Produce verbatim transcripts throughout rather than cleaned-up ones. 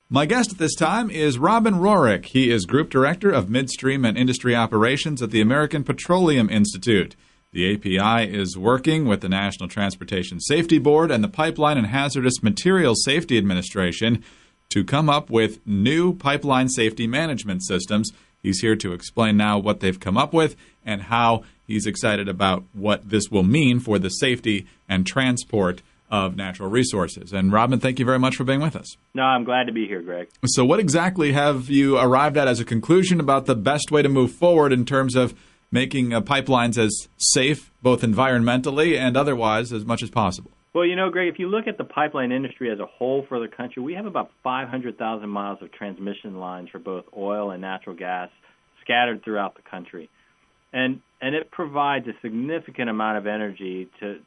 My guest at this time is Robin Rohrich. He is Group Director of Midstream and Industry Operations at the American Petroleum Institute. The A P I is working with the National Transportation Safety Board and the Pipeline and Hazardous Materials Safety Administration to come up with new pipeline safety management systems. He's here to explain now what they've come up with and how he's excited about what this will mean for the safety and transport of natural resources. And Robin, thank you very much for being with us. No, I'm glad to be here, Greg. So what exactly have you arrived at as a conclusion about the best way to move forward in terms of making uh, pipelines as safe, both environmentally and otherwise, as much as possible? Well, you know, Greg, if you look at the pipeline industry as a whole for the country, we have about five hundred thousand miles of transmission lines for both oil and natural gas scattered throughout the country. And and it provides a significant amount of energy to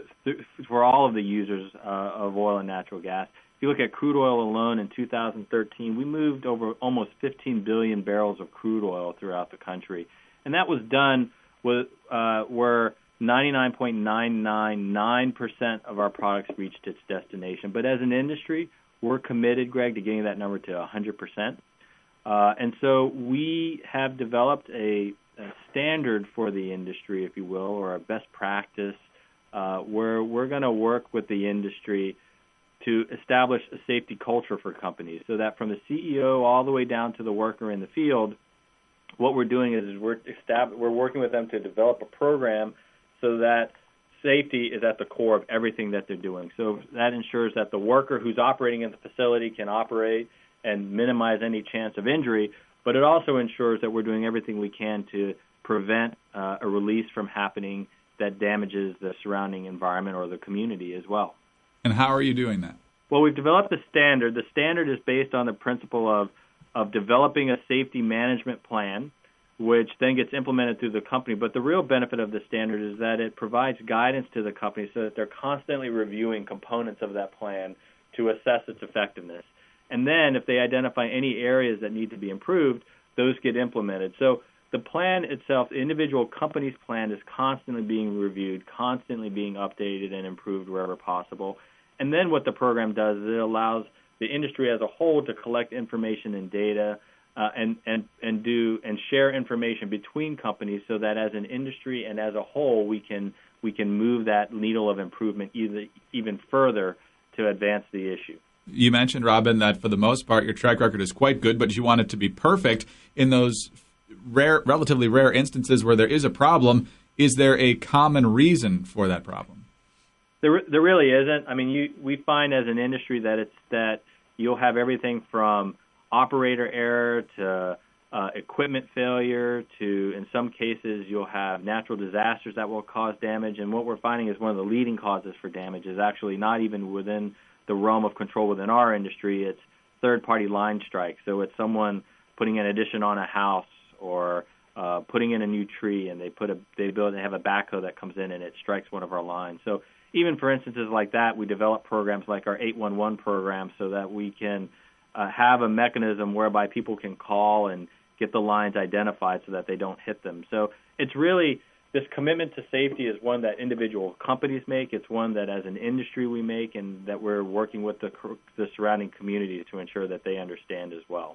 for all of the users uh, of oil and natural gas. If you look at crude oil alone in two thousand thirteen, we moved over almost fifteen billion barrels of crude oil throughout the country. And that was done with uh, where ninety-nine point nine nine nine percent of our products reached its destination. But as an industry, we're committed, Greg, to getting that number to one hundred percent. Uh, and so we have developed a, a standard for the industry, if you will, or a best practice, uh, where we're going to work with the industry to establish a safety culture for companies so that from the C E O all the way down to the worker in the field, what we're doing is, is we're, estab- we're working with them to develop a program so that safety is at the core of everything that they're doing. So that ensures that the worker who's operating in the facility can operate and minimize any chance of injury, but it also ensures that we're doing everything we can to prevent uh, a release from happening that damages the surrounding environment or the community as well. And how are you doing that? Well, we've developed a standard. The standard is based on the principle of, of developing a safety management plan, which then gets implemented through the company. But the real benefit of the standard is that it provides guidance to the company so that they're constantly reviewing components of that plan to assess its effectiveness. And then if they identify any areas that need to be improved, those get implemented. So the plan itself, the individual company's plan, is constantly being reviewed, constantly being updated and improved wherever possible. And then what the program does is it allows the industry as a whole to collect information and data uh, and, and, and do and share information between companies so that as an industry and as a whole we can we can move that needle of improvement either, even further to advance the issue. You mentioned, Robin, that for the most part your track record is quite good, but you want it to be perfect. In those rare, relatively rare instances where there is a problem, is there a common reason for that problem? There, there really isn't. I mean, you, we find as an industry that it's that you'll have everything from operator error to uh, equipment failure to, in some cases, you'll have natural disasters that will cause damage. And what we're finding is one of the leading causes for damage is actually not even within the realm of control within our industry. It's third-party line strikes. So it's someone putting an addition on a house or uh, putting in a new tree, and they put a they build they have a backhoe that comes in and it strikes one of our lines. So even for instances like that, we develop programs like our eight one one program so that we can uh, have a mechanism whereby people can call and get the lines identified so that they don't hit them. So it's really, this commitment to safety is one that individual companies make. It's one that as an industry we make, and that we're working with the, the surrounding communities to ensure that they understand as well.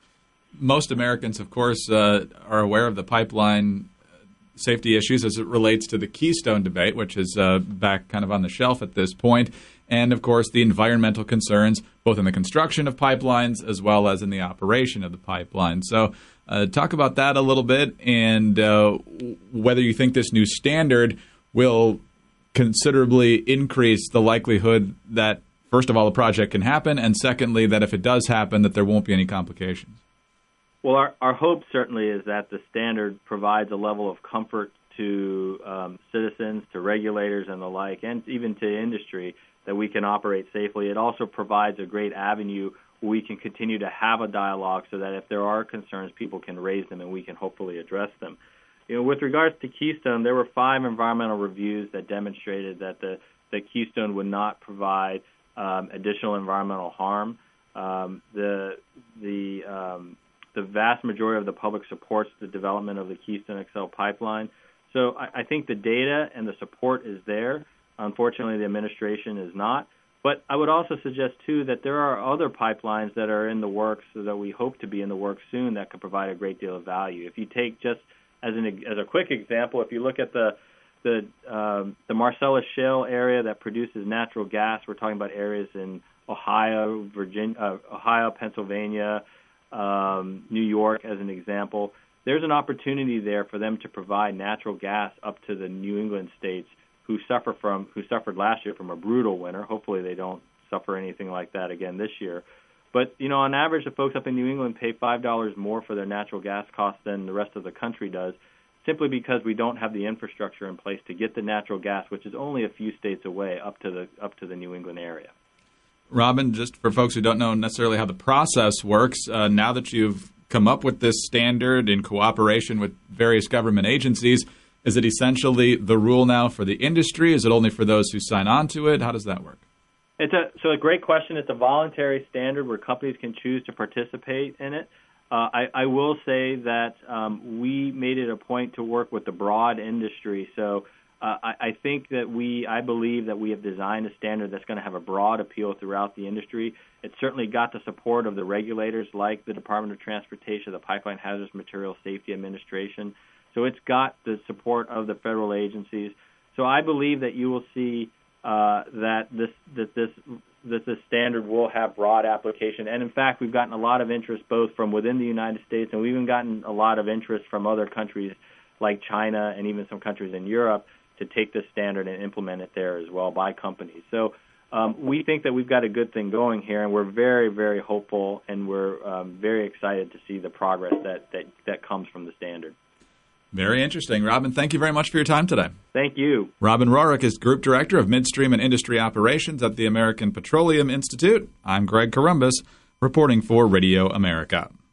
Most Americans, of course, uh, are aware of the pipeline safety issues as it relates to the Keystone debate, which is uh, back kind of on the shelf at this point, and, of course, the environmental concerns, both in the construction of pipelines as well as in the operation of the pipeline. So uh, talk about that a little bit, and uh, whether you think this new standard will considerably increase the likelihood that, first of all, a project can happen, and secondly, that if it does happen, that there won't be any complications. Well, our, our hope certainly is that the standard provides a level of comfort to um, citizens, to regulators and the like, and even to industry, that we can operate safely. It also provides a great avenue where we can continue to have a dialogue so that if there are concerns, people can raise them and we can hopefully address them. You know, with regards to Keystone, there were five environmental reviews that demonstrated that the that Keystone would not provide um, additional environmental harm. Um, the the um, The vast majority of the public supports the development of the Keystone X L pipeline. So I, I think the data and the support is there. Unfortunately, the administration is not. But I would also suggest, too, that there are other pipelines that are in the works, or that we hope to be in the works soon, that could provide a great deal of value. If you take just as an as a quick example, if you look at the the um, the Marcellus Shale area that produces natural gas, we're talking about areas in Ohio, Virginia, uh, Ohio, Pennsylvania, um, New York, as an example. There's an opportunity there for them to provide natural gas up to the New England states who suffer from who suffered last year from a brutal winter. Hopefully they don't suffer anything like that again this year. But, you know, on average, the folks up in New England pay five dollars more for their natural gas costs than the rest of the country does, simply because we don't have the infrastructure in place to get the natural gas, which is only a few states away, up to the up to the New England area. Robin, just for folks who don't know necessarily how the process works, uh, now that you've come up with this standard in cooperation with various government agencies, is it essentially the rule now for the industry? Is it only for those who sign on to it? How does that work? It's a so a great question. It's a voluntary standard where companies can choose to participate in it. Uh, I, I will say that um, we made it a point to work with the broad industry. So uh, I, I think that we, I believe that we have designed a standard that's going to have a broad appeal throughout the industry. It's certainly got the support of the regulators like the Department of Transportation, the Pipeline Hazardous Materials Safety Administration. So it's got the support of the federal agencies. So I believe that you will see uh, that this that this that this standard will have broad application. And in fact, we've gotten a lot of interest both from within the United States, and we've even gotten a lot of interest from other countries like China and even some countries in Europe to take this standard and implement it there as well by companies. So um, we think that we've got a good thing going here, and we're very, very hopeful, and we're um, very excited to see the progress that, that, that comes from the standard. Very interesting. Robin, thank you very much for your time today. Thank you. Robin Rohrich is Group Director of Midstream and Industry Operations at the American Petroleum Institute. I'm Greg Columbus, reporting for Radio America.